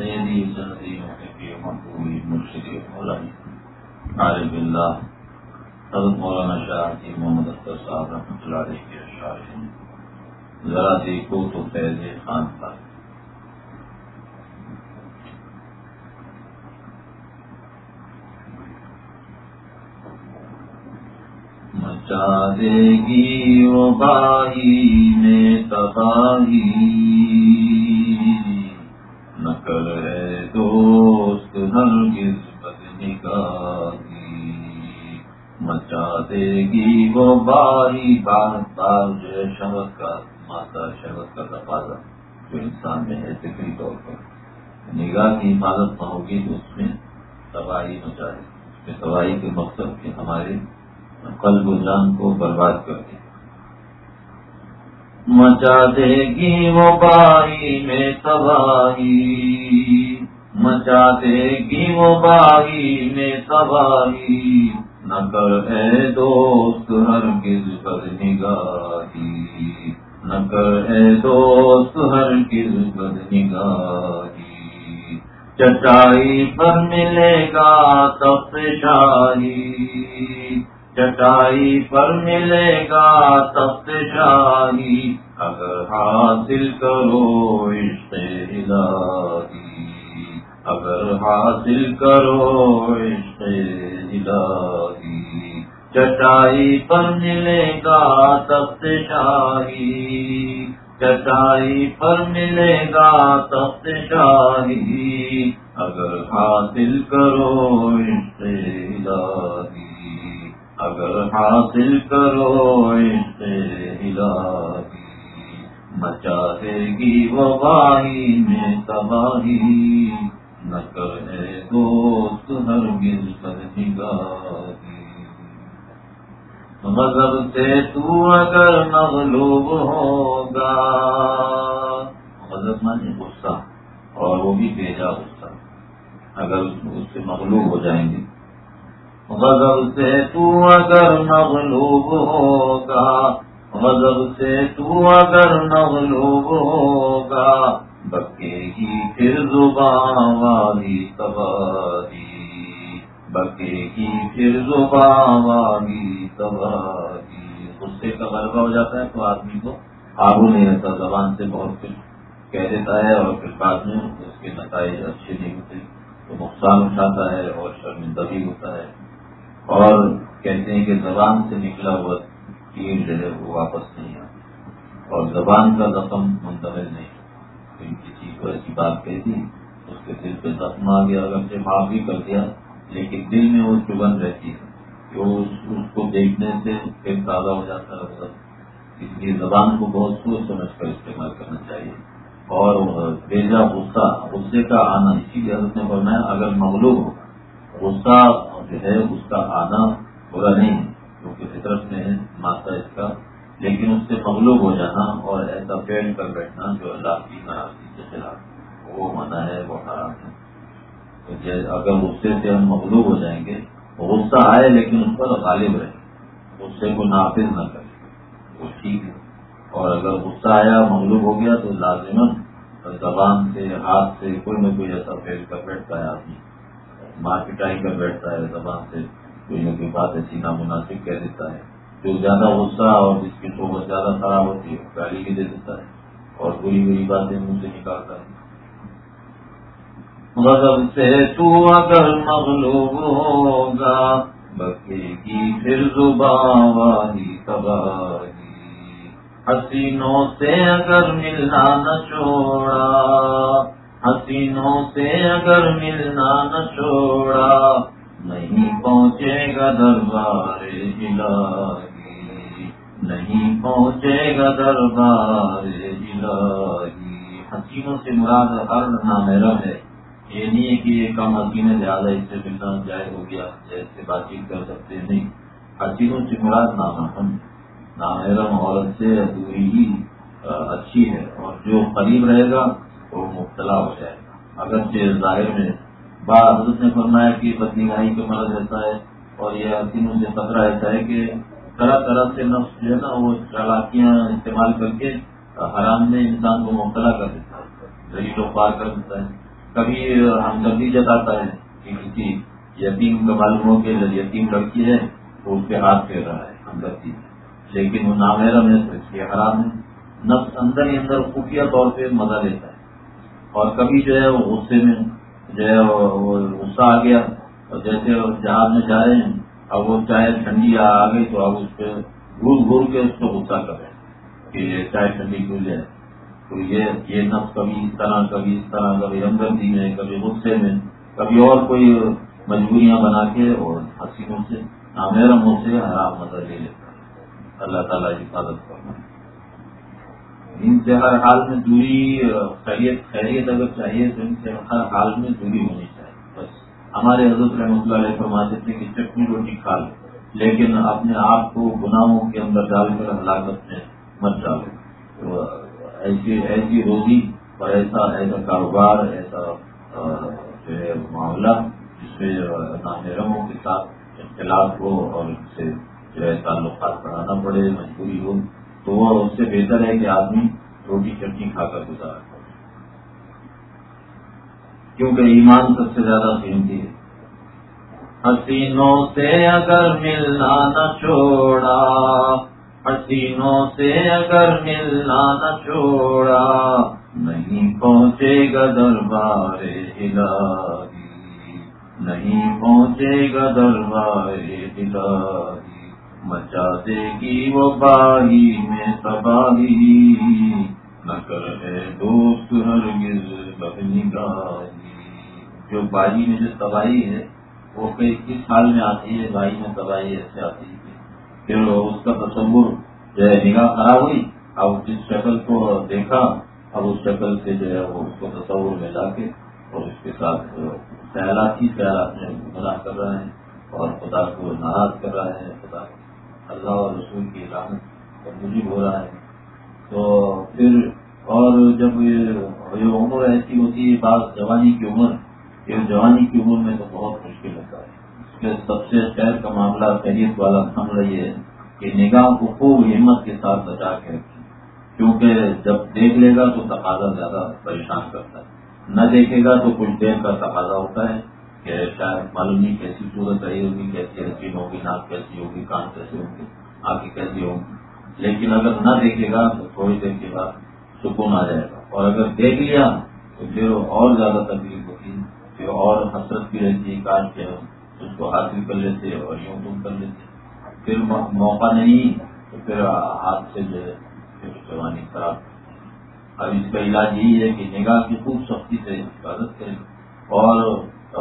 سیدی سندی محبی مقبولی مرشدی مولانا عارف اللہ حضرت مولانا شاہ حکیم محمد اختر صاحب رحمۃ اللہ علیہ کے اشعار ہیں. ذرا دیکھو تو فیض خان تھا. مچا دے گی وہ بائی میں تباہی نقل ہے دوست ہرگز بدنگاہی. مچا دے گی وہ بائی بار بار جو ہے شہوت کا مادہ شہوت کا تقاضا جو انسان میں ہے فکری طور پر نگاہ کی حفاظت نہ ہوگی تو اس میں تباہی ہو جائے. اس میں تباہی کے مقصد کے ہمارے قلب و جان کو برباد کر دے. مچا دے گی وہ بائی میں تباہی مچا دے گی وہ بائی میں تباہی نہ کر اے دوست ہرگز بدنگاہی نہ کر اے دوست ہرگز بدنگاہی. چٹائی پر ملے گا تخت شاہی چٹائی پر ملے گا تخت شاہی اگر حاصل کرو عشق الہی اگر حاصل کرو عشق الہی. چٹائی پر ملے گا تخت شاہی چٹائی پر ملے گا تخت شاہی اگر حاصل کرو عشق الہی اگر حاصل کرو عشق الہی. مچا دے گی وہ بائی میں تباہی نہ کر اے دوست ہرگز بدنگاہی. غضب سے تو اگر مغلوب ہوگا غضب مانے غصہ اور وہ بھی بھیجا غصہ اگر اس سے مغلوب ہو جائیں گے. غضب سے تو اگر مغلوب ہوگا غضب سے تو اگر مغلوب ہوگا بکے گی پھر زبان والی تباہی بکے گی پھر زبان والی تباہی. غصے کا غلبہ ہو جاتا ہے تو آدمی کو قابو نہیں رہتا زبان سے بہت کچھ کہہ دیتا ہے اور پھر بعد میں اس کے نتائج اچھے نہیں ہوتے تو نقصان اٹھاتا ہے اور شرمندہ بھی ہوتا ہے. اور کہتے ہیں کہ زبان سے نکلا ہوا تیر جو ہے وہ واپس نہیں آتا اور زبان کا زخم منتقل نہیں. کسی کو ایسی بات کہتی اس کے دل پہ زخم آ گیا اگر سے معاف بھی کر دیا لیکن دل میں وہ چبھن رہتی ہے کہ اس کو دیکھنے سے پھر تازہ ہو جاتا ہے. اس لیے زبان کو بہت سوچ سمجھ کر استعمال کرنا چاہیے. اور بھیجا غصے کا آنا اسی لیے حضرت نے فرمایا اگر مغلوب ہو غصہ جو ہے اس کا آنا برا نہیں ہے کیونکہ فطرت میں ہے مادہ اس کا لیکن اس سے مغلوب ہو جانا اور ایسا پیڑ کر بیٹھنا جو اللہ کی ناراضگی کے خلاف وہ منع ہے وہ حرام ہے. تو اگر غصے سے ہم مغلوب ہو جائیں گے غصہ آئے لیکن اس پر غالب رہے غصے کو نافذ نہ کرے وہ ٹھیک ہے. اور اگر غصہ آیا مغلوب ہو گیا تو لازماً زبان سے ہاتھ سے کوئی نہ کوئی ایسا پیڑ کر بیٹھتا ہے آدمی مار پٹائی کر بیٹھتا ہے زبان سے کوئی نہ کوئی بات ایسی نامناسب کہہ دیتا ہے. جو زیادہ غصہ اور جس کی صحبت زیادہ خراب ہوتی ہے گالی بھی دے دیتا ہے اور بری بری باتیں منہ سے نکالتا ہے. غضب سے تو اگر مغلوب ہوگا بکے گی پھر زبان والی تباہی. حسینوں سے اگر ملنا نہ چھوڑا حسینوں سے اگر ملنا نہ چھوڑا نہیں پہنچے گا دربار الہی نہیں پہنچے گا دربار الہی. حسینوں سے مراد ہر نامحرم ہے. یہ نہیں ہے کہ یہ کم حسین ہے لہٰذا اس سے ملنا جائز ہو گیا جیسے بات چیت کر سکتے نہیں. حسینوں سے مراد نامحرم عورت سے دوری ہی اچھی ہے اور جو قریب رہے گا وہ مبتلا ہو جائے گا. اگرچہ ظاہر میں حضرت نے فرمایا کہ بدنگاہی کا مرض ایسا ہے اور یہ حسینوں سے خطرہ ایسا ہے کہ طرح طرح سے نفس جو ہے نا وہ چالاکیاں استعمال کر کے حرام میں انسان کو مبتلا کر دیتا ہے ذریعہ پار کر دیتا ہے. کبھی ہمدردی جتاتا ہے کہ کسی یتیم کا معلوم ہو کہ یتیم لڑکی ہے تو اس پہ ہاتھ پھیر رہا ہے ہمدردی، لیکن وہ نامحرم ہے تو اس لیے حرام ہے. نفس اندر ہی اندر خفیہ طور پہ مزہ لیتا ہے. اور کبھی جو ہے وہ غصے میں جو ہے وہ غصہ آ گیا، اور جیسے جہاز میں جا رہے ہیں، اب وہ چائے ٹھنڈی آ گئی تو اب اس پہ گھور گھور کے اس کو غصہ کرے کہ یہ چائے ٹھنڈی کیوں جائے. تو یہ نفس کبھی اس طرح کبھی اس طرح، کبھی ہمدردی میں کبھی غصے میں کبھی اور کوئی مجبوریاں بنا کے اور حسینوں سے نامحرموں سے حرام مزہ لے لیتا ہے. اللہ تعالیٰ حفاظت کرنا. ان سے ہر حال میں دوری، خیریت اگر چاہیے تو ان سے ہر حال میں دوری ہونی چاہیے. بس ہمارے حضرت رحمۃ اللہ علیہ فرماتے تھے کہ چٹنی روٹی کھا لو، لیکن اپنے آپ کو گناہوں کے اندر ڈال کر ہلاکت میں مت ڈالو. تو ایسی روزی اور ایسا کاروبار، ایسا جو ہے معاملہ جس میں نامحرموں کے ساتھ اختلاف ہو اور ان سے جو ہے تعلقات بڑھانا پڑے، مجبوری ہو، تو وہ اس سے بہتر ہے کہ آدمی روٹی چٹنی کھا کر گزارا کرے، کیونکہ ایمان سب سے زیادہ قیمتی ہے. حسینوں سے اگر ملنا نہ چھوڑا، حسینوں سے اگر ملنا نہ چھوڑا، نہیں پہنچے گا دربار الہی، نہیں پہنچے گا دربار الہی. مچا دے گی وہ باہی میں تباہی، نہ کر ہے دوست ہرگز بد نگاہی. جو باہی میں جو تباہی ہے وہ کس حال میں آتی ہے؟ باہی میں تباہی ایسے آتی ہے پھر اس کا تصور جو ہے نگاہ خراب ہوئی، اب جس شکل کو دیکھا اب اس شکل سے جو ہے وہ اس کو تصور میں لا کے اور اس کے ساتھ خیالات میں گناہ کر رہے ہیں اور خدا کو ناراض کر رہا ہے، خدا اللہ اور رسول کی رحمت اور موجب ہو رہا ہے. تو پھر اور جب یہ عمر ایسی ہوتی ہے، بعض جوانی کی عمر، یہ جوانی کی عمر میں تو بہت مشکل ہوتا ہے. اس کے سب سے خیر کا معاملہ خیریت والا معاملہ یہ ہے کہ نگاہ کو خوب ہمت کے ساتھ بچا کے رکھیں، کیونکہ جب دیکھ لے گا تو تقاضا زیادہ پریشان کرتا ہے، نہ دیکھے گا تو کچھ دیر کا تقاضا ہوتا ہے کہ شاید معلوم نہیں کیسی صورت رہی ہوگی، کیسی حسین ہوگی، ناک کیسی ہوگی، کان کیسے ہوں گے، آنکھیں کیسی ہوں گی. لیکن اگر نہ دیکھے گا تو تھوڑی دیر کے بعد سکون آ جائے گا، اور اگر دیکھ لیا تو پھر اور زیادہ تکلیف ہوتی ہے، پھر اور حسرت بھی رہتی ہے، کاش کے اس کو حاصل کر لیتے اور یوں تم کر لیتے. پھر موقع نہیں تو پھر ہاتھ سے جو ہے پھر جوانی خراب. اب اس کا علاج یہی ہے کہ نگاہ کی خوب سختی سے حفاظت کریں، اور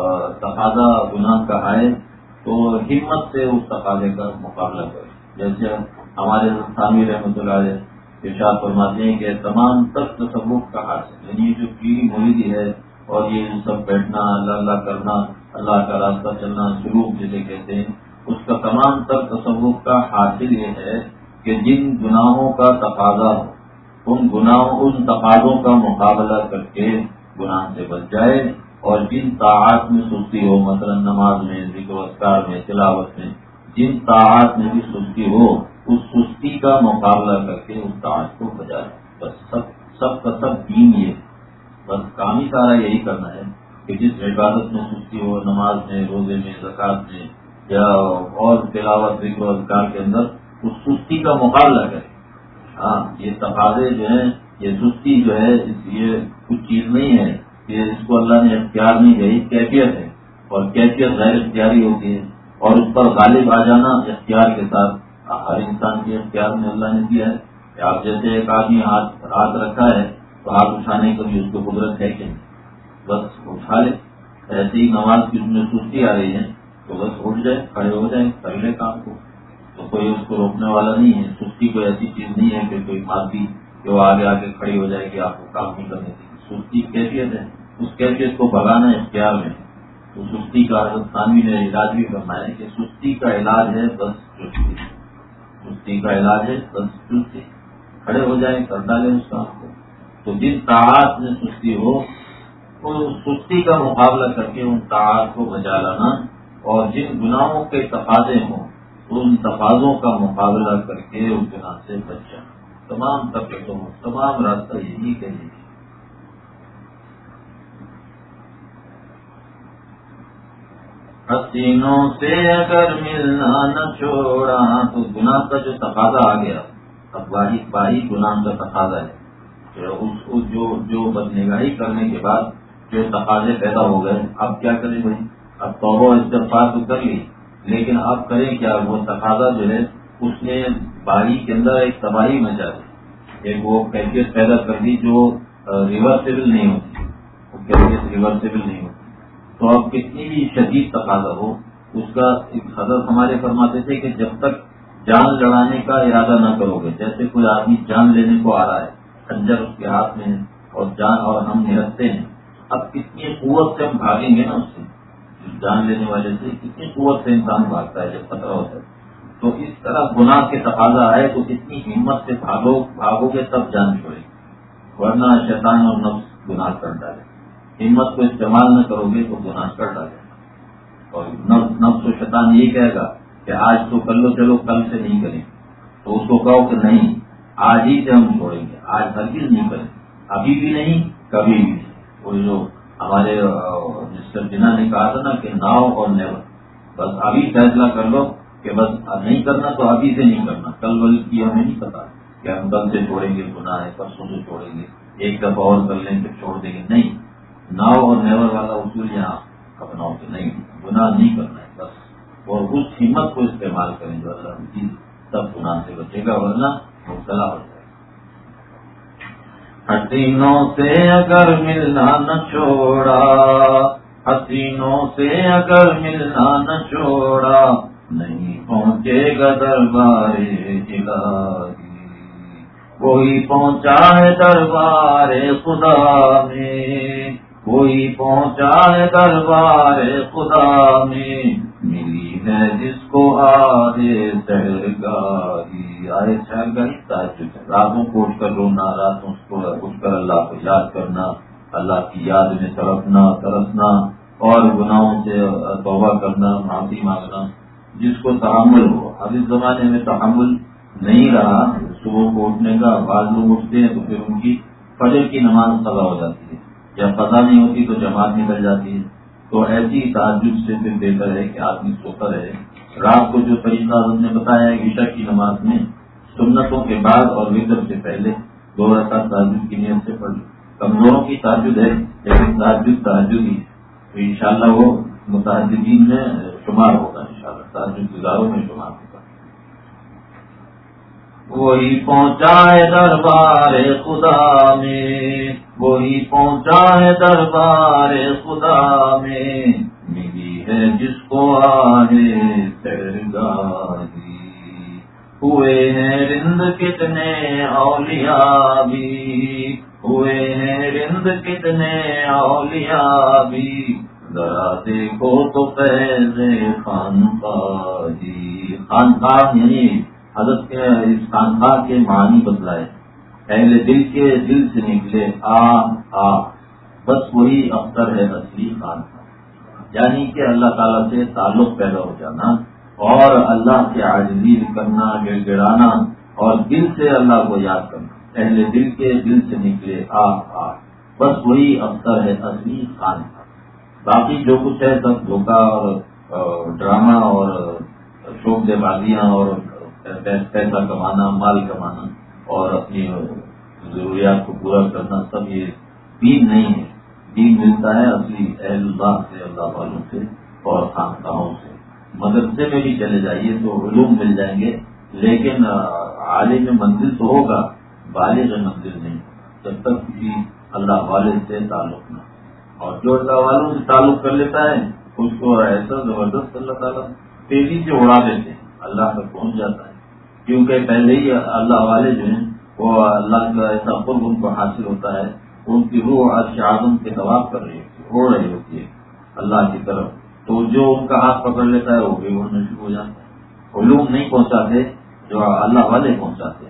تقاضا گناہ کا ہے تو ہمت سے اس تقاضے کا مقابلہ کریں. جیسے ہمارے ثانوی رحمۃ اللہ علیہ ارشاد فرماتے ہیں کہ تمام تک تصوف کا حاصل، یعنی یہ جو پیری مریدی ہے اور یہ سب بیٹھنا، اللہ اللہ کرنا، اللہ کا راستہ چلنا، سلوک جسے کہتے ہیں، اس کا تمام تک تصوف کا حاصل یہ ہے کہ جن گناہوں کا تقاضا ہو ان تقاضوں کا مقابلہ کر کے گناہ سے بچ جائے، اور جن طاعات میں سستی ہو، مثلا نماز میں، ذکر و اذکار میں، تلاوت میں، جن طاعات میں بھی سستی ہو اس سستی کا مقابلہ کر کے اس طاعت کو بجائے. بس سب کا سب دین یہ، بس کام ہی سارا یہی کرنا ہے کہ جس عبادت میں سستی ہو، نماز میں، روزے میں، زکوٰۃ میں یا اور تلاوت، ذکر و اذکار کے اندر اس سستی کا مقابلہ کرے. ہاں، یہ تقاضے جو ہیں، یہ سستی جو ہے یہ کچھ چیز نہیں ہے کہ اس کو اللہ نے اختیار نہیں دی، کیفیت ہے، اور کیفیت غیر اختیاری ہوتی ہے، اور اس پر غالب آ جانا اختیار کے ساتھ ہر انسان کے اختیار میں اللہ نے دیا ہے. کہ آپ جیسے ایک آدمی ہاتھ رکھا ہے تو ہاتھ اٹھانے کی بھی اس کو قدرت ہے کہ نہیں، بس اٹھا لے. ایسے ہی نماز کی اس میں سستی آ رہی ہے تو بس اٹھ جائے، کھڑے ہو جائے، کر لے کام کو، تو کوئی اس کو روکنے والا نہیں ہے. سستی کوئی ایسی چیز نہیں ہے کہ کوئی مادی جو آگے آگے کھڑی ہو جائے گی آپ کو کام نہیں کرنے کی. سستی کیفیت ہے، اس کیفیت کو بھگانا اختیار میں. تو سستی کا حضرت ثانوی نے علاج بھی کرنا ہے کہ سستی کا علاج ہے بس چستی، سستی کا علاج ہے بس چستی. کھڑے ہو جائیں، کر ڈالیں اس کام کو. تو جن طاعات میں سستی ہو وہ سستی کا مقابلہ کر کے ان طاعات کو بجا لانا، اور جن گناہوں کے تقاضے ہوں ان تقاضوں کا مقابلہ کر کے ان گناہ سے بچ جانا. تمام راستہ یہی کہ حسینوں سے اگر ملنا نہ چھوڑا، تو گناہ کا جو تقاضا آ گیا، اب باہی گناہ کا تقاضا ہے جو بدنگاہی کرنے کے بعد جو تقاضے پیدا ہو گئے، اب کیا کریں بھائی؟ اب توبہ استغفار تو کر لی، لیکن اب کریں کیا؟ وہ تقاضا جو ہے اس نے باہی کے اندر ایک تباہی مچا دی، ایک وہ کیفیت پیدا کر دی جو ریورسیبل نہیں ہوتی، وہ کیفیت ریورسیبل نہیں ہوتی۔ تو اب کتنی بھی شدید تقاضا ہو، اس کا حضرت ہمارے فرماتے تھے کہ جب تک جان لڑانے کا ارادہ نہ کرو گے، جیسے کوئی آدمی جان لینے کو آ رہا ہے، خنجر اس کے ہاتھ میں ہے اور ہم نہتے ہیں، اب کتنی قوت سے ہم بھاگیں گے نا اس سے، جان لینے والے سے کتنی قوت سے انسان بھاگتا ہے جب خطرہ ہوتا ہے۔ تو اس طرح گناہ کے تقاضا آئے تو کتنی ہمت سے بھاگو گے تب جان چھوڑے، ورنہ شیطان اور نفس گناہ کر ڈالے۔ ہمت کو استعمال نہ کرو گے تو گناہ کر ڈالے، اور نفس و شیطان یہی کہے گا کہ آج تو کر لو، چلو کل سے نہیں کریں، تو اس کو کہو کہ نہیں، آج ہی سے ہم چھوڑیں گے، آج ہرگز نہیں کریں، ابھی بھی نہیں، کبھی بھی نہیں۔ وہ جو ہمارے مسٹر جناح نے کہا تھا نا کہ ناؤ اور نیور، بس ابھی فیصلہ کر لو کہ بس نہیں کرنا تو ابھی سے نہیں کرنا، کل ول کی ہمیں نہیں پتا کہ ہم کل سے چھوڑیں گے گناہ ہے، پرسوں سے چھوڑیں گے، ایک دفعہ اور کر لیں پھر چھوڑ دیں گے، نہیں، ناؤ اور نیور والا اصول یہاں اپناؤ کہ نہیں، گناہ نہیں کرنا ہے بس، اور اس ہمت کو استعمال کریں جو اللہ کی، تب گناہ سے بچے گا، ورنہ مبتلا ہو جائے گا۔ حسینوں سے اگر ملنا نہ چھوڑا، حسینوں سے اگر ملنا نہ چھوڑا، نہیں پہنچے گا دربار الہی، وہی پہنچا ہے دربار خدا میں، وہی پہنچا ہے دربار خدا میں، ملی ہے جس کو آئے سحرگاہی، آئے سحرگاہی تہجد، راتوں کو اٹھ کر رونا، راتوں کو اٹھ کر اللہ کو یاد کرنا، اللہ کی یاد میں ترسنا اور گناہوں سے توبہ کرنا، معافی مانگنا، جس کو تحمل ہو۔ اب اس زمانے میں تحمل نہیں رہا، صبح کو اٹھنے کا، بعض لوگ اٹھتے ہیں تو پھر ان کی فجر کی نماز قضا ہو جاتی ہے، جب قضا نہیں ہوتی تو جماعت نکل جاتی ہے، تو ایسی تہجد سے پھر بہتر ہے کہ آدمی سوتا رہے۔ رات کو جو طریقہ ہم نے بتایا ہے عشاء کی نماز میں سنتوں کے بعد اور وتر سے پہلے 2 رکعت تہجد کی نیت سے پڑھ، کمزوروں کی تہجد ہے لیکن تہجد ہی، تو انشاءاللہ وہ متہجدین میں شمار ہوگا، انشاءاللہ تہجد گزاروں میں شمار ہوگا۔ وہی پہنچا ہے دربار خدا میں، وہی پہنچا ہے دربار خدا میں، ملی ہے جس کو آئے سحرگاہی، ہوئے ہیں رند کتنے اولیاء بھی، ہوئے ہیں رند کتنے اولیاء بھی، ذرا دیکھو تو فیض خانقاہی، خانقاہ یعنی حضرت کے اس خانقاہ کے معنی بتلائے، اہل دل کے دل سے نکلے آ، بس وہی اختر ہے اصلی خانقاہ، یعنی کہ اللہ تعالیٰ سے تعلق پیدا ہو جانا اور اللہ سے عاجزی کرنا، گڑ گڑانا اور دل سے اللہ کو یاد کرنا، اہل دل کے دل سے نکلے آ، بس وہی اختر ہے اصلی خانقاہ، باقی جو کچھ ہے سب دھوکہ اور ڈرامہ اور شوق دے بازیاں اور پیسہ کمانا، مال کمانا اور اپنی ضروریات کو پورا کرنا، سب یہ دین نہیں ہے۔ دین ملتا ہے اصلی اہل اللہ سے، اللہ والوں سے اور خانقاہوں سے۔ مدرسے میں بھی چلے جائیے تو علوم مل جائیں گے، لیکن عالم منزل تو ہوگا، بالغ منزل نہیں، جب تک کسی اللہ والے سے تعلق نہ، اور جو اللہ والوں سے تعلق کر لیتا ہے اس کو ایسا زبردست اللہ تعالیٰ تیزی سے اڑا دیتے ہیں، اللہ تک پہنچ جاتا ہے، کیونکہ پہلے ہی اللہ والے جو ہیں وہ اللہ کا ایسا قرب ان کو حاصل ہوتا ہے، ان کی روح عرش اعظم کے طواف کر رہی ہوتی ہے، اڑ رہی ہوتی ہے اللہ کی طرف، تو جو ان کا ہاتھ پکڑ لیتا ہے وہ بھی اڑنا شروع ہو جاتا ہے۔ علوم نہیں پہنچاتے جو اللہ والے پہنچاتے ہیں۔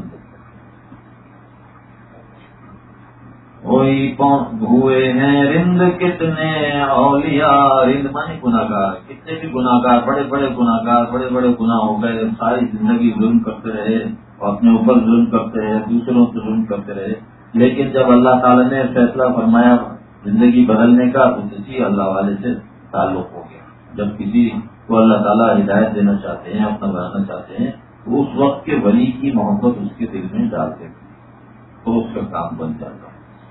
وہی ہوئے ہیں رند کتنے اولیاء، رند مانے گناہگار، کتنے بھی گناہگار، بڑے بڑے گناہگار، بڑے بڑے گناہ ہو گئے، ساری زندگی ظلم کرتے رہے اور اپنے اوپر ظلم کرتے رہے، دوسروں سے ظلم کرتے رہے، لیکن جب اللہ تعالیٰ نے فیصلہ فرمایا زندگی بدلنے کا تو کسی اللہ والے سے تعلق ہو گیا، جب کسی کو اللہ تعالیٰ ہدایت دینا چاہتے ہیں، اپنا بنانا چاہتے ہیں، تو اس وقت کے ولی کی محبت اس کے دل میں ڈال دیتے ہیں تو اس کا کام بن جاتا ہے۔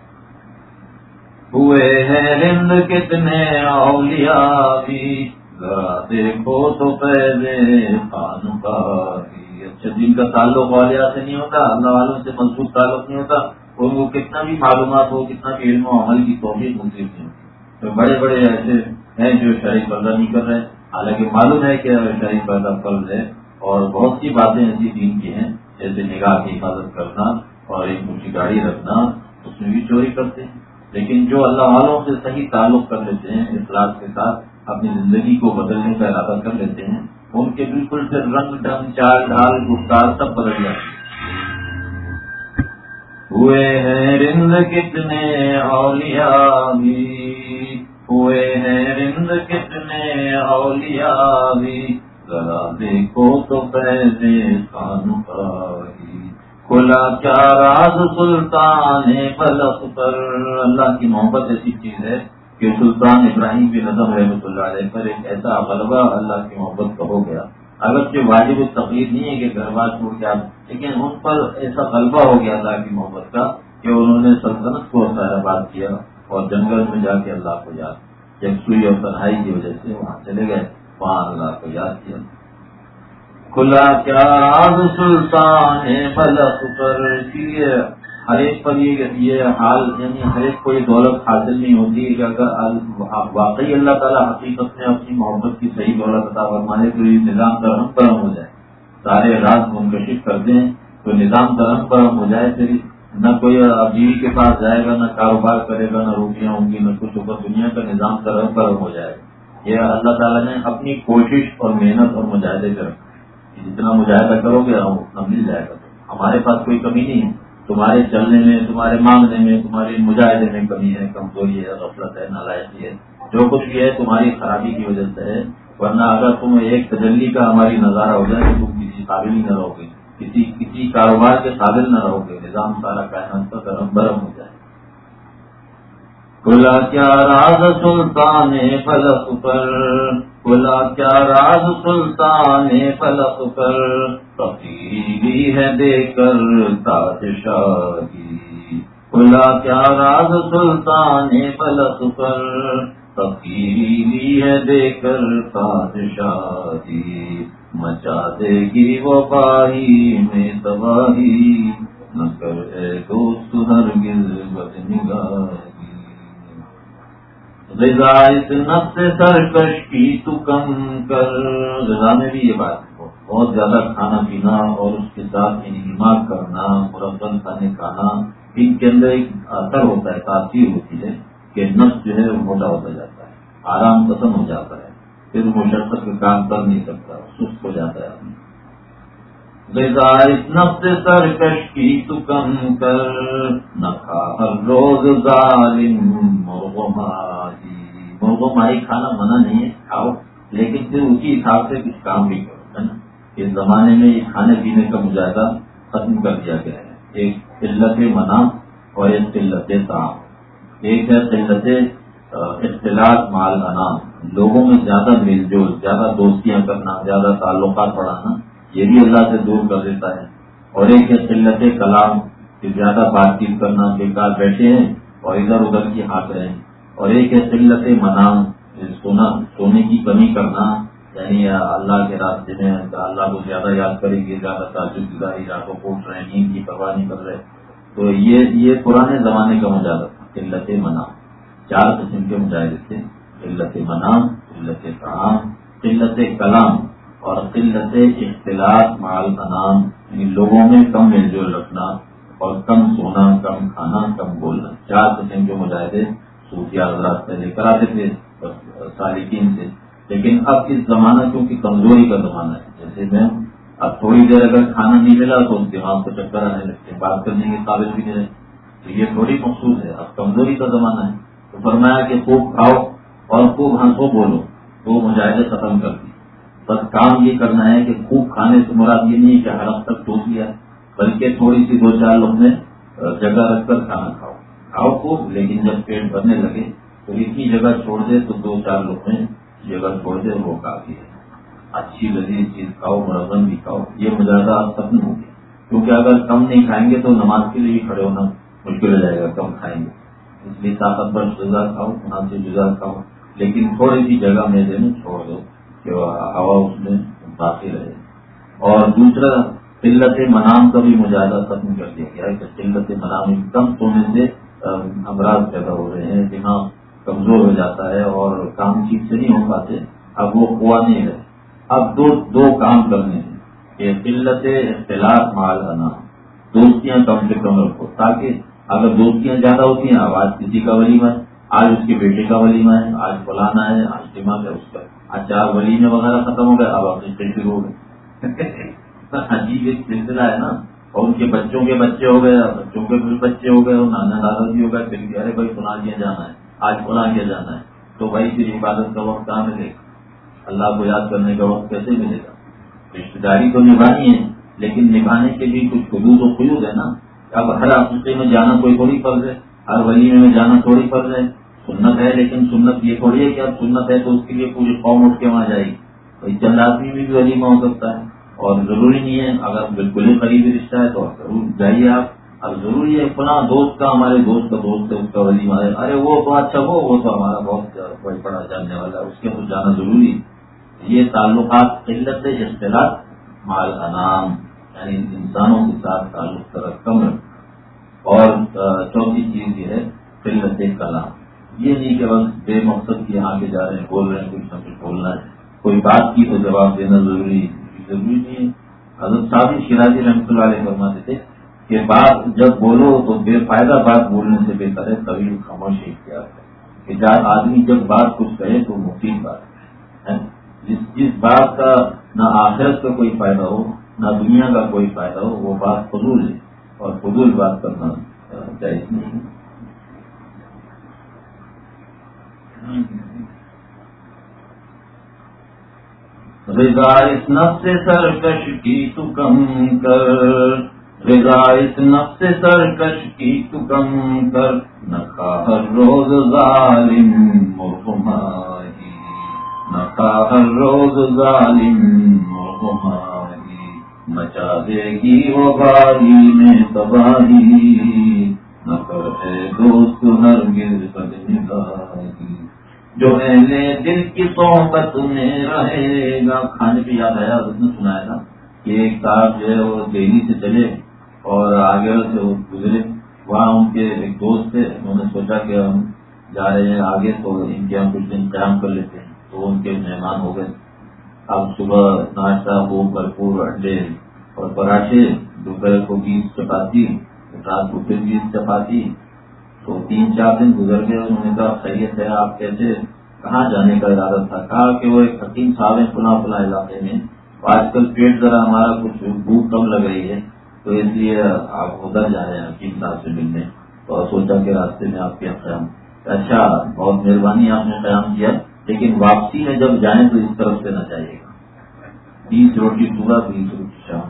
ہوئے ہیں رند کتنے اولیاء بھی، ذرا دیکھو تو پہلے خانقاہ بھی۔ اچھا، جن کا تعلق اولیاء سے نہیں ہوتا، اللہ والوں سے مضبوط تعلق نہیں ہوتا، ان کو کتنا بھی معلومات ہو، کتنا بھی علم و عمل کی توفیق نصیب نہیں ہوتی۔ تو بڑے بڑے ایسے ہیں جو شرعی پردہ نہیں کر رہے، حالانکہ معلوم ہے کہ شرعی پردہ فرض ہے، اور بہت سی باتیں ایسی دین کی ہیں، جیسے نگاہ کی حفاظت کرنا اور ایک اونچی گاڑی رکھنا، اس میں بھی چوری کرتے ہیں۔ لیکن جو اللہ والوں سے صحیح تعلق کر لیتے ہیں، اخلاص کے ساتھ اپنی زندگی کو بدلنے کا ارادہ کر لیتے ہیں، ان کے بالکل پھر رنگ ڈھنگ، چال ڈھال، گفتار سب بدل جاتے ہیں۔ ہوئے ہیں رند کتنے اولیاء بھی، ہوئے ہیں رند کتنے اولیاء بھی، ذرا دیکھو تو پہلے خانقاہی، کھلا کیا راز سلطان فلک پر۔ اللہ کی محبت ایسی چیز ہے کہ سلطان ابراہیم بن ادم رحمۃ اللہ علیہ پر ایک ایسا غلبہ اللہ کی محبت کا ہو گیا، اگرچہ واجب التقلید نہیں ہے کہ گھر بار چھوڑ کے لیکن ان پر ایسا غلبہ ہو گیا اللہ کی محبت کا کہ انہوں نے سلطنت کو سارا بات کیا اور جنگل میں جا کے اللہ کو یاد، یکسوئی اور تنہائی کی وجہ سے وہاں چلے گئے، وہاں اللہ کو یاد کیا۔ کھلا کیا راز سلطان فلک پر، ہر ایک پر یہ حال، یعنی ہر ایک کو یہ دولت حاصل نہیں ہوتی کہ اگر واقعی اللہ تعالیٰ حقیقت میں اپنی محبت کی صحیح دولت عطا فرمائے تو یہ نظام درہم برہم ہو جائے، سارے راز منکشف کر دیں تو نظام درہم برہم ہو جائے، پھر نہ کوئی بیوی کے پاس جائے گا، نہ کاروبار کرے گا، نہ روٹیاں ہوں گی، نہ کچھ ہوگا، دنیا کا نظام درہم برہم ہو جائے گا۔ یہ اللہ تعالیٰ نے اپنی کوشش اور محنت اور مجاہدے کر، جتنا مجاہدہ کرو گے اتنا مل جائے گا۔ ہمارے پاس کوئی کمی نہیں ہے، تمہارے چلنے میں، تمہارے مانگنے میں، تمہارے مجاہدے میں کمی ہے، کمزوری ہے، غفلت ہے، نالائقی ہے، جو کچھ بھی ہے تمہاری خرابی کی وجہ سے ہے، ورنہ اگر تم ایک تجلی کا ہماری نظارہ ہو جائے تو تم کسی قابل ہی نہ رہو گے، کسی کاروبار کے قابل نہ رہو گے، نظام سارا کائنات کا درہم برہم ہو جائے۔ کھلا کیا راز سلطان فلک پر، کھلا کیا راز سلطان فلک پر، فقیری ہے دے کر تاج شاہی، کھلا کیا راز سلطان فلک پر، فقیری ہے دے کر تاج شاہی، مچا دے گی وہ باہی میں تباہی، نہ کر اے دوست ہرگز بدنگاہی، غذا اس نفس سرکش کی تو کم کر۔ غذا میں بھی یہ بات ہے، بہت زیادہ کھانا پینا اور اس کے ساتھ انہماک کرنا، مربن کھانے کھانا، ان کے اندر ایک اثر ہوتا ہے، تاثیر ہوتی ہے کہ نفس جو ہے وہ موٹا ہوتا جاتا ہے، آرام ختم ہو جاتا ہے، پھر مشقت کا کام کر نہیں سکتا، سست ہو جاتا ہے آدمی۔ غذا اس نفس سرکش کی تو کم کر، نہ کھا ہر روز ظالم مرغ و ماہی، مرغ و ماہی کھانا منع نہیں ہے، کھاؤ، لیکن پھر اسی حساب سے کچھ کام بھی کرو، ہے نا۔ اس زمانے میں یہ کھانے پینے کا مجاہدہ ختم کر دیا گیا ہے، ایک قلت منام اور ایک قلت طعام، ایک ہے قلت اختلاط مع الانام، لوگوں میں زیادہ میل جول، زیادہ دوستیاں کرنا، زیادہ تعلقات بڑھانا، یہ بھی اللہ سے دور کر دیتا ہے، اور ایک ہے قلت کلام، کہ زیادہ بات چیت کرنا، بیکار بیٹھے ہیں اور ادھر ادھر کی ہاتھ رہے، اور ایک ہے قلت منام، سونے کی کمی کرنا، یعنی اللہ کے راستے میں اللہ کو زیادہ یاد کریں گے، زیادہ تہجد گزاری، راتوں کو اٹھ رہے ہیں، نیند کی پرواہ نہیں کر رہے، تو یہ پرانے زمانے کا مجاہدہ تھا، قلت منام۔ 4 قسم کے مجاہدے تھے، قلت منام، قلت طعام، قلت کلام اور قلت اختلاط مع الانام، یعنی لوگوں میں کم میل جول رکھنا اور کم سونا، کم کھانا، کم بولنا۔ 4 قسم کے مجاہدے صوفیاء حضرات پہلے کراتے تھے سالکین سے، لیکن اب اس زمانہ کیونکہ کمزوری کا زمانہ ہے، جیسے میں اب تھوڑی دیر اگر کھانا نہیں ملا تو دماغ کو چکر آنے لگتے، بات کرنے کے قابل بھی نہیں رہتے، تو یہ تھوڑی مخصوص ہے، اب کمزوری کا زمانہ ہے، تو فرمایا کہ خوب کھاؤ اور خوب ہنسو بولو، تو مجاہدے ختم کر دی۔ بس کام یہ کرنا ہے کہ خوب کھانے سے مراد یہ نہیں کہ حلق تک ٹوٹ لیا، بلکہ تھوڑی سی 2-4 لقمے جگہ رکھ کر کھانا کھاؤ خوب، لیکن جب پیٹ بھرنے لگے تو اتنی جگہ چھوڑ دے تو 2-4 لقمے یہ اگر چھوڑ دے وہ کافی ہے. اچھی لذیذ چیز کھاؤ، مرغن بھی کھاؤ. یہ مجاہدہ آپ ختم ہو گیا، کیونکہ اگر کم نہیں کھائیں گے تو نماز کے لیے کھڑے ہونا مشکل ہو جائے گا. کم کھائیں گے اس لیے طاقتور غذا کھاؤ، مناسب غذا کھاؤ، لیکن تھوڑی سی جگہ میں دینا چھوڑ دو کہ ہوا اس میں باقی رہے. اور دوسرا قلت منام کا بھی مجاہدہ ختم کر دیا گیا ہے کہ قلت منام کم سونے سے امراض پیدا ہو رہے ہیں، دماغ کمزور ہو جاتا ہے اور کام ٹھیک سے نہیں ہو پاتے. اب وہ قوا نہیں رہے. اب دو کام کرنے ہیں کہ قلت اختلاط مال انا، دوستیاں کم سے کم رکھو، تاکہ اگر دوستیاں زیادہ ہوتی ہیں، اب آج کسی کا ولیمہ ہے، آج اس کے بیٹے کا ولیمہ ہے، آج فلانا ہے، آج دماغ ہے اس کا، اچھا ولیمے وغیرہ ختم ہو گئے، اب آپ رشتے شروع ہو گئے. عجیب ایک سلسلہ ہے نا. اور ان کے بچوں کے بچے ہو گئے، بچوں کے بھی بچے ہو گئے، اور نانا دادا بھی ہو گئے، پھر بھی ارے بھائی فلاں کیا جانا ہے، آج فلاں کیا جانا ہے. تو بھائی پھر عبادت کا وقت کہاں ملے گا؟ اللہ کو یاد کرنے کا وقت کیسے ملے گا؟ رشتے داری تو نبھانی ہے، لیکن نبھانے کے بھی کچھ حدود و قیود ہے نا. اب ہر عقیقے میں جانا کوئی تھوڑی فرض ہے، ہر ولیمے میں جانا تھوڑی فرض ہے. سنت ہے، لیکن سنت یہ تھوڑی ہے کہ اب سنت ہے تو اس کے لیے پوری قوم اٹھ کے وہاں جائے گی. کوئی چند آدمی میں بھی ولیمہ ہو سکتا ہے، اور ضروری نہیں ہے اگر بالکل ہی قریبی رشتہ ہے تو ضرور جائیے آپ. اب ضروری ہے فلاں دوست کا، ہمارے دوست کا دوست ہے، اس کا ولیمہ ہے، ارے وہ تو اچھا وہ تو ہمارا بہت بڑا جاننے والا ہے، اس کے تو جانا ضروری ہے. یہ تعلقات قلت اختلاط مال انام، یعنی انسانوں کے ساتھ تعلق کا کم رکھ. اور چوتھی چیز یہ ہے قلت کلام. یہ نہیں کہ بس بے مقصد کی آگے جا رہے ہیں، بول رہے ہیں، کچھ نہ کچھ بولنا ہے. کوئی بات کی تو جواب دینا ضروری نہیں ہے. حضرت صاحب شیرازی رحمۃ اللہ علیہ فرماتے تھے کہ بات جب بولو تو بے فائدہ بات بولنے سے بہتر ہے طویل خاموشی اختیار ہے. کہ جب آدمی جب بات کچھ کہے تو مفید بات ہے. جس بات کا نہ آخرت کا کوئی فائدہ ہو، نہ دنیا کا کوئی فائدہ ہو، وہ بات فضول ہے، اور فضول بات کرنا جائز نہیں. رضا اس نفس سرکش کی تو کم کر، رضا اس نفس سرکش کی تو کم کر، نہ ہر روز ظالم مرغماہی، نہ ہر روز ظالم مرغماہی، مچا دے گی وہ باری میں تباہی، نہ کر ہے دوست ہرگز بدنگاہی. جو اہل دل کی صحبت میں رہے گا. کھانے پہ یاد آیا، اس نے سنایا تھا کہ ایک صاحب جو ہے وہ دہلی سے چلے اور آگے سے وہ گزرے. وہاں ان کے ایک دوست تھے، انہوں نے سوچا کہ ہم جا رہے ہیں آگے تو ان کے ہم کچھ دن قیام کر لیتے ہیں. تو ان کے مہمان ہو گئے. اب صبح ناشتہ وہ بھرپور انڈے اور پراٹھے، دوپہر کو 20 چپاتی، رات کو پھر 20 چپاتی. تو 3-4 دن گزر گئے. انہوں نے کہا خیریت ہے، آپ کیسے، کہاں جانے کا ارادہ تھا؟ کہا کہ وہ ایک حکیم صاحب ہیں فلاں علاقے میں، آج کل پیٹ ذرا ہمارا کچھ بھوک کم لگ رہی ہے، تو اس لیے آپ ادھر جا رہے ہیں حکیم صاحب سے ملنے. اور سوچا کہ راستے میں آپ کے قیام. اچھا بہت مہربانی، آپ نے قیام کیا، لیکن واپسی میں جب جائیں تو اس طرف سے نہ جائیے گا. 20 روٹی صبح، 20 روٹی شام.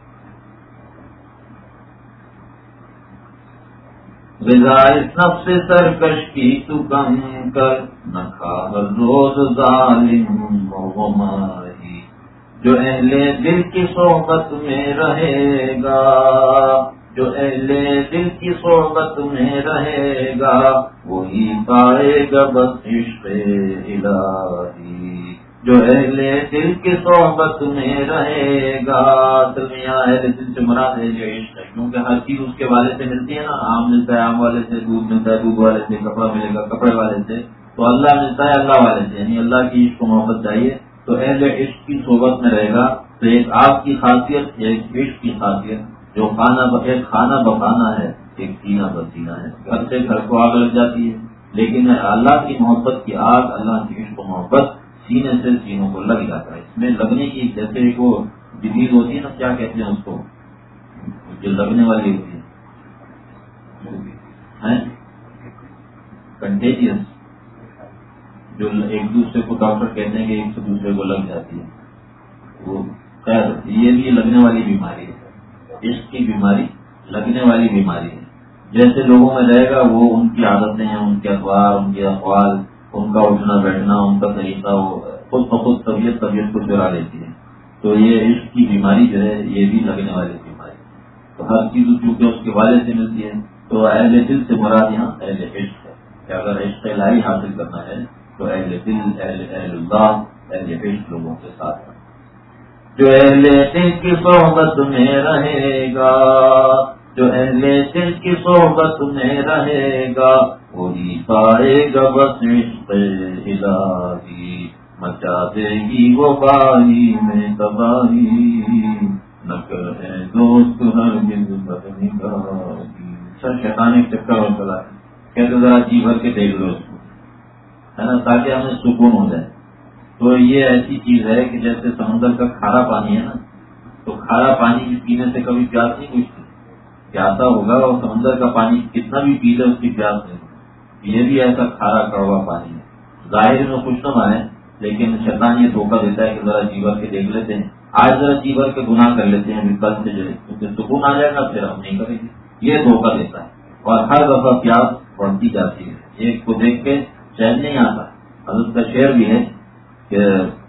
رضا اس نفس سرکش کی تو کم کر، نہ کھا ہر روز ظالم مرغماہی. جو اہل دل کی صحبت میں رہے گا، جو اہل دل کی صحبت میں رہے گا، وہی پائے گا بس عشق الہی. جو اہل دل کی صحبت میں رہے گا. اہل دل سے مراد ہے جو عشق ہے، کیونکہ ہر چیز اس کے والے سے ملتی ہے نا. آم ملتا ہے آم والے سے، دودھ ملتا ہے دودھ والے سے، کپڑا ملے گا کپڑے والے سے. تو اللہ ملتا ہے اللہ والے سے، یعنی اللہ کی عشق و محبت چاہیے. تو اہل عشق کی صحبت میں رہے گا تو ایک آپ کی خاصیت، ایک عشق کی خاصیت، جو کھانا بکانا ہے، ایک سینہ بسینہ ہے. گھر سے گھر کو آگ لگ جاتی ہے، لیکن اللہ کی محبت کی آگ، اللہ کی عشق و محبت سینے سے سینوں کو لگ جاتا ہے. اس میں لگنے کی جیسے ایک وہ ڈیزیز ہوتی ہے نا، کیا کہتے ہیں اس کو، جو لگنے والی ہوتی ہے کنٹیجیس، جو ایک دوسرے کو ڈاکٹر کہتے ہیں کہ ایک سے دوسرے کو لگ جاتی ہے. وہ خیر یہ بھی لگنے والی بیماری ہے، عشق کی بیماری لگنے والی بیماری ہے. جیسے لوگوں میں رہے گا وہ ان کی عادتیں ہیں، ان کے اخبار، ان کے اقوال، ان کا اٹھنا بیٹھنا، ان کا طریقہ وہ خود بخود طبیعت کو چرا لیتی ہے. تو یہ عشق کی بیماری جو ہے یہ بھی لگنے والی بیماری. تو ہر چیز چونکہ اس کے والے سے ملتی ہے. تو اہل دل سے مراد یہاں اہل عشق ہے کہ اگر عشق الہی حاصل کرنا ہے تو اہل دل اہل اللہ اہل عشق لوگوں کے ساتھ. جو اہل دل کی صحبت میں رہے گا جو اہل دل کی صحبت میں رہے گا وہی پائے گا بس عشق الہی. مچا دے گی وہ باہی میں تباہی نہ کرے دوست ہرگز بدنگاہی. سر شیطان ایک چکر اور چلا کہتے ذرا جی بھر کے دیکھ لو اس کو ہے نا تاکہ ہمیں سکون ہو جائے. تو یہ ایسی چیز ہے کہ جیسے سمندر کا کھارا پانی ہے نا تو کھارا پانی کی پینے سے کبھی پیاس نہیں بجھتی. پیاسا ہوگا اور سمندر کا پانی کتنا بھی پی لے اس کی پیاس نہیں ہوگی. یہ بھی ایسا کھارا کڑوا پانی ہے. ظاہر میں خوشنما ہے لیکن شیطان یہ دھوکہ دیتا ہے کہ ذرا جی بھر کے دیکھ لیتے ہیں. آج ذرا جی بھر کے گناہ کر لیتے ہیں کل سے جو ہے کیونکہ سکون آ جائے گا پھر ہم نہیں کریں گے. یہ دھوکہ دیتا ہے اور ہر دفعہ پیاس بڑھتی جاتی ہے. ایک کو دیکھ کے چین نہیں آتا. حضرت کا شعر بھی ہے کہ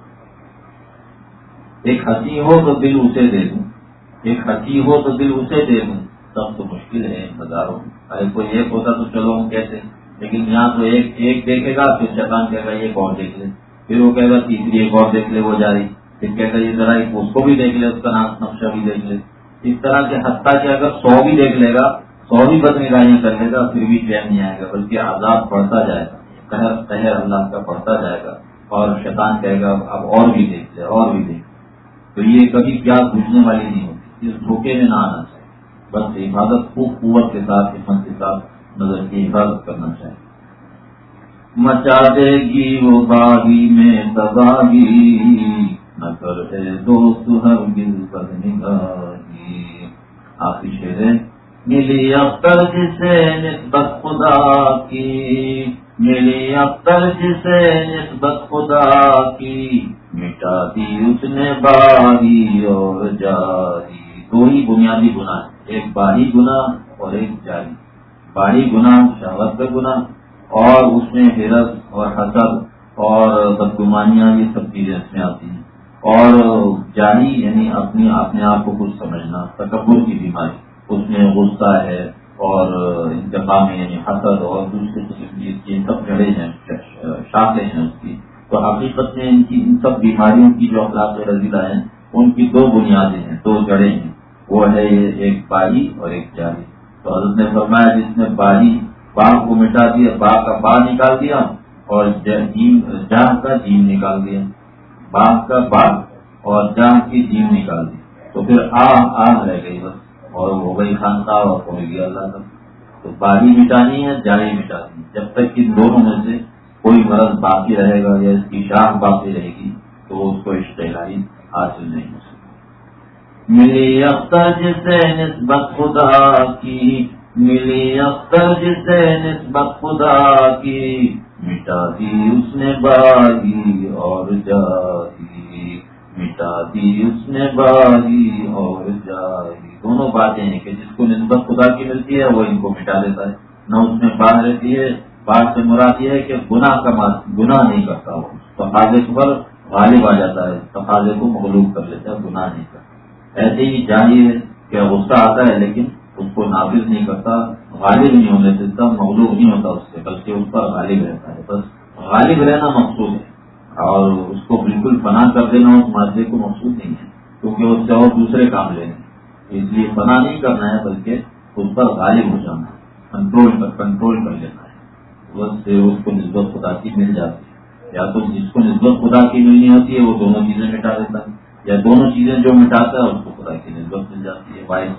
ایک ہنسی ہو تو دل اسے دے دوں ایک ہنسی ہو تو دل اسے دے دوں سب تو مشکل ہے ہزاروں. ارے کوئی ایک ہوتا تو چلو ہم کہتے لیکن یہاں تو ایک دیکھے گا پھر شیطان کہے گا ایک اور دیکھ لے پھر وہ کہے گا تیسری ایک اور دیکھ لے وہ جاری پھر کہے گا یہ ذرا اس کو بھی دیکھ لے اس کا نام نقشہ بھی دیکھ لے. اس طرح کے حتیٰ کہ اگر 100 بھی دیکھ لے گا 100 بھی بدنگاہیاں کر لے گا پھر بھی چین نہیں آئے گا بلکہ عذاب بڑھتا جائے گا. قہر اللہ کا بڑھتا جائے گا اور شیطان کہے گا اب اور بھی دیکھ لے اور بھی دیکھ. تو یہ کبھی پیاس بجھنے والی نہیں ہوتی. اس دھوکے میں نہ آنا چاہیے. بس حفاظت خوب قوت کے ساتھ ہمت کے ساتھ نظر کی حفاظت کرنا چاہیے. مچا دے گی وہ باغی میں تباہی نہ کرے دوست ہرگز بدنگاہی. آخری شعر ہے ملی اختر جسے نسبت خدا کی ملی اختر جسے نسبت خدا کی مٹا دی اس نے باہی اور جاری. دو ہی بنیادی گناہ ایک باہی گناہ اور ایک جاری. باہی گناہ شہوت کا گناہ اور اس میں حرص اور حسد اور بدگمانیاں یہ سب چیزیں اس میں آتی ہیں. اور جاری یعنی اپنے آپ کو کچھ سمجھنا تکبر کی بیماری اس میں غصہ ہے اور انتقام یعنی حسد اور دوسرے قسم کی یہ سب جڑیں ہیں شاخیں ہیں اس کی. تو حقیقت میں ان سب بیماریوں کی جو اخلاق رذیلہ ہیں ان کی دو بنیادیں ہیں دو جڑیں ہیں. وہ ہے ایک باہی اور ایک جاری. تو حضرت نے فرمایا جس نے باہی باغ کو مٹا دیا باغ کا باغ نکال دیا اور جام کا جیم نکال دیا. باغ کا باغ اور جام کی جیم نکال دی تو پھر آہ رہ گئی بس اور ہو گئی خانقاہ اور ہو گیا اللہ کا. تو باغی مٹانی ہے جاری مٹانی. جب تک ان دونوں میں سے کوئی مرض باقی رہے گا یا اس کی شاخ باقی رہے گی تو اس کو اشتہاری حاصل نہیں ہو سکتی. ملی اختر جسے نسبت خدا کی ملی اختر جسے نسبت خدا کی مٹا دی اس نے باغی اور جاری مٹا دی اس نے باغی اور جاری. دونوں باتیں ہیں کہ جس کو نسبت خدا کی ملتی ہے وہ ان کو مٹا دیتا ہے. نہ اس میں باغ رہتی ہے. باغ سے مراد یہ ہے کہ گناہ نہیں کرتا وہ تقاضے پر غالب آ جاتا ہے. تقاضے کو مغلوب کر لیتا ہے گناہ نہیں کرتا. ایسے ہی جاری ہے کہ غصہ آتا ہے لیکن اس کو نافذ نہیں کرتا غالب نہیں ہونے دیتا مغلوب نہیں ہوتا اس سے بلکہ اس پر غالب رہتا ہے. بس غالب رہنا مقصود ہے اور اس کو بالکل فنا کر دینا اس مادے کو مقصود نہیں ہے کیونکہ اس سے اور دوسرے کام لینے. اس لیے فنا نہیں کرنا ہے بلکہ اس پر غالب ہو جانا ہے. کنٹرول کر لینا ہے. بس سے اس کو نسبت خدا کی مل جاتی ہے. یا تو جس کو نسبت خدا کی ملنی ہوتی ہے وہ دونوں چیزیں مٹا دیتا ہے یا دونوں چیزیں جو مٹاتا ہے اس کو خدا کی نسبت مل جاتی ہے.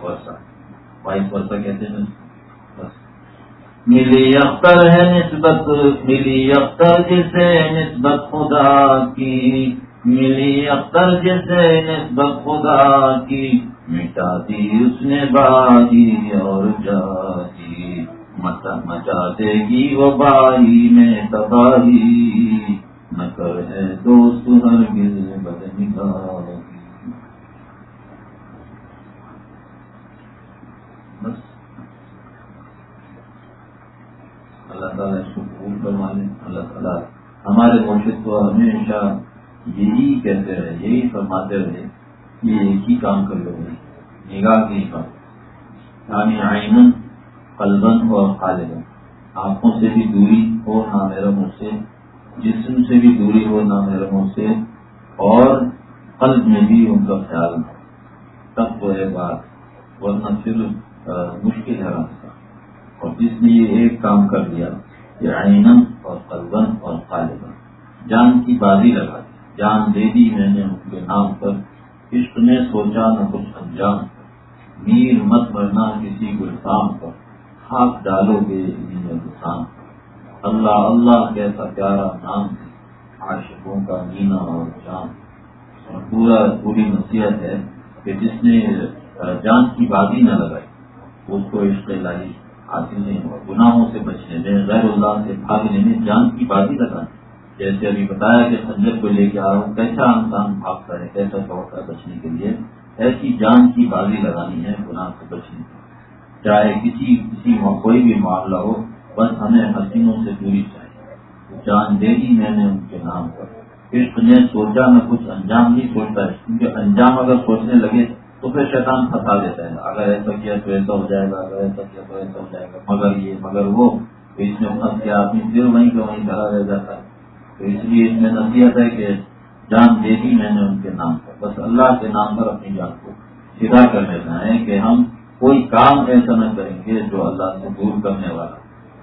وائس ورثہ کہتے ہیں. بس ملی اختر ہے نسبت ملی اختر جسے نسبت خدا کی ملی اختر جسے نسبت خدا کی مٹا دی اس نے باغی اور جاری مچا دے گی وہ باغی میں تباہی نہ کر ہے دوست ہرگز بدنگاہی. بس اللہ تعالیٰ اس کو قبول فرما لیں. اللہ تعالیٰ ہمارے مرشد کو ہمیشہ یہی کہتے رہے، یہی فرماتے رہے، یہ ایک ہی کام کر لو گے، نگاہ کی حفاظت، یعنی عینن قلبن اور قالبن، آنکھوں سے بھی دوری ہو نامحرموں سے، جسم سے بھی دوری ہو نامحرموں سے، اور قلب میں بھی ان کا خیال ہو، تب تو ہے بات، ورنہ پھر مشکل ہے راستہ۔ اور جس نے یہ ایک کام کر دیا، یہ عینن اور قلبن اور قالبن، جان کی بازی لگا دی، جان دے دی میں نے ان کے نام پر، عشق نے سوچا نہ کچھ انجام، میر مت مرنا کسی گلفام پر، ہاتھ ڈالو گے انہیں نقصان۔ اللہ اللہ کیسا پیارا نام ہے، عاشقوں کا مینا اور جان۔ اور پوری نصیحت ہے کہ جس نے جان کی بازی نہ لگائی اس کو عشق الہی حاصل نہیں ہوا۔ گناہوں سے بچنے میں، غیر اللہ سے بھاگنے میں جان کی بازی لگانی، جیسے ابھی بتایا کہ خنجر کو لے کے آ رہا ہوں، کیسا انسان بھاگتا ہے، کیسا دوڑتا ہے بچنے کے لیے، ایسی جان کی بازی لگانی ہے گناہ سے بچنے کی۔ چاہے کسی کوئی بھی معاملہ ہو، بس ہمیں حسینوں سے دوری چاہیے۔ جان دے دی میں نے ان کے نام پر، عشق نے سوچا نہ کچھ انجام نہیں سوچتا ہے، کیونکہ انجام اگر سوچنے لگے تو پھر شیطان پھنسا دیتا ہے، اگر ایسا کیا تو ایسا ہو جائے گا، اگر ایسا کیا تو ایسا ہو جائے گا، مگر یہ مگر وہ، تو اس میں پھنس کے آدمی پھر وہیں کا وہیں کھڑا رہ جاتا ہے۔ تو اس لیے اس میں نصیحت ہے کہ جان دے دی میں نے ان کے نام پر، بس اللہ کے نام پر اپنی جان کو فدا کر لینا ہے کہ ہم کوئی کام ایسا نہ کریں گے جو اللہ سے دور کرنے والا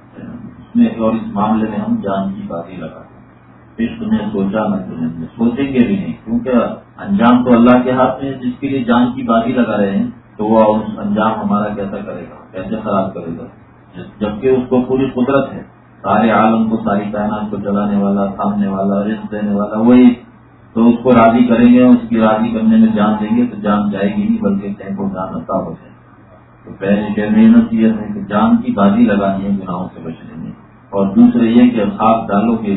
اس میں، اور اس معاملے میں ہم جان کی بازی لگا دیں۔ عشق نے سوچا نہ تجھے، سوچیں گے بھی نہیں، کیونکہ انجام تو اللہ کے ہاتھ میں ہے۔ جس کے لیے جان کی بازی لگا رہے ہیں تو وہ انجام ہمارا کیسا کرے گا، کیسے خراب کرے گا، جبکہ اس کو پوری قدرت ہے، سارے عالم کو، ساری کائنات کو چلانے والا، تھامنے والا، رزق دینے والا وہی، تو اس کو راضی کریں گے، اس کی راضی کرنے میں جان دیں گے تو جان جائے گی نہیں، بلکہ کہیں کو جان عطا ہو جائے۔ تو پہلے کہنے نصیحت ہے کہ جان کی بازی لگانی ہے گناہوں سے بچنے میں، اور دوسرے یہ کہ ہاتھ ڈالو گے،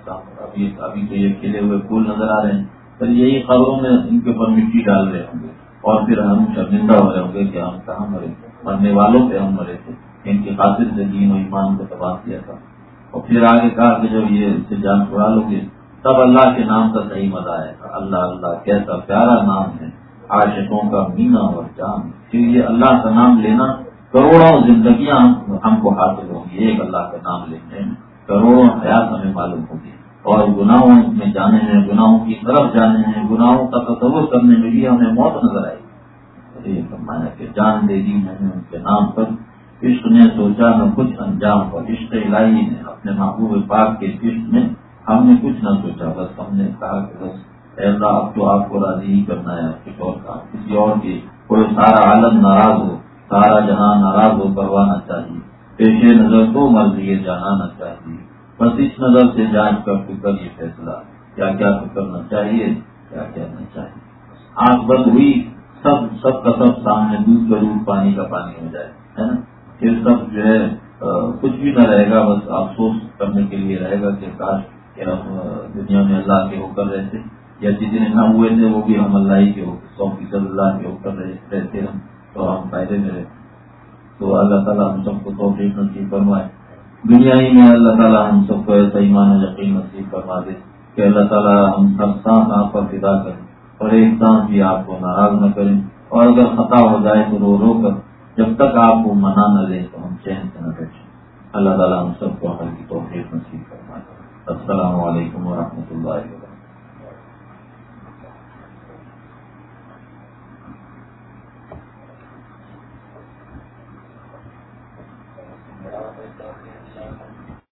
ابھی تو یہ کھلے ہوئے پھول نظر آ رہے ہیں، پھر یہی قبروں میں ان کے اوپر مٹی ڈال رہے ہوں گے، اور پھر ہم شرمندہ ہو رہے ہوں گے کہ ہم کہاں مرے تھے، مرنے والوں پہ ہم مرے تھے، ان کی خاطر سے دین و ایمان کو تباہ کیا تھا۔ اور پھر آگے کہا کہ جب یہ اس سے جان چھڑا لو گے تب اللہ کے نام کا صحیح مزہ آئے گا۔ اللہ اللہ کیسا پیارا نام ہے، عاشقوں کا مینا اور جان۔ پھر یہ اللہ کا نام لینا، کروڑوں زندگیاں ہم کو حاصل ہوں گی ایک اللہ کا نام لینے میں، کروڑوں حیات ہمیں معلوم ہوگی، اور گناہوں میں جانے میں، گناہوں کی طرف جانے میں، گناہوں کا تصور کرنے میں بھی ہمیں موت نظر آئے گی۔ یہ فرمایا کہ جان دے دی میں نے ان کے نام پر، عشق نے سوچا نہ کچھ انجام پر، عشق الہی نے اپنے محبوب پاک کے عشق میں ہم نے کچھ نہ سوچا، بس ہم نے کہا کہ بس اے اللہ اب تو آپ کو راضی ہی کرنا ہے، کچھ اور کام کسی اور کی، کوئی سارا عالم ناراض ہو، سارا جہاں ناراض ہو کروانا چاہیے، پیش نظر تو مرضی جانانا چاہیے، بس اس نظر سے جانچ کر تو کر یہ فیصلہ کیا کیا کرنا چاہیے، کیا کیا نہیں چاہیے۔ آنکھ بند ہوئی، سب کا سب سامنے، دودھ کا دودھ پانی کا پانی ہو جائے، ہے نا، پھر سب جو ہے کچھ بھی نہ رہے گا، بس افسوس کرنے کے لیے رہے گا کہ کاش کہ ہم دنیا میں اللہ کے ہو کر رہتے، یا جتنے نہ ہوئے تھے وہ بھی ہم اللہ ہی کے ہو، 100% اللہ کے ہو کر رہتے ہم تو ہم فائدے میں رہتے۔ تو اللہ تعالیٰ ہم سب کو توفیق نصیب فرمائے، دنیا ہی میں اللہ تعالیٰ ہم سب کو ایسا ایمان و یقین نصیب فرما دے کہ اللہ تعالیٰ ہم ہر سانس آپ پر فدا کریں، اور ایک سانس بھی آپ کو ناراض نہ کریں، اور اگر خطا ہو جائے تو رو رو کر جب تک آپ کو منا نہ لیں تو ہم چین سے نہ بیٹھیں۔ اللہ تعالیٰ ہم سب کو عمل کی توفیق نصیب فرمائے۔ السلام علیکم ورحمۃ اللہ وبرکاتہ۔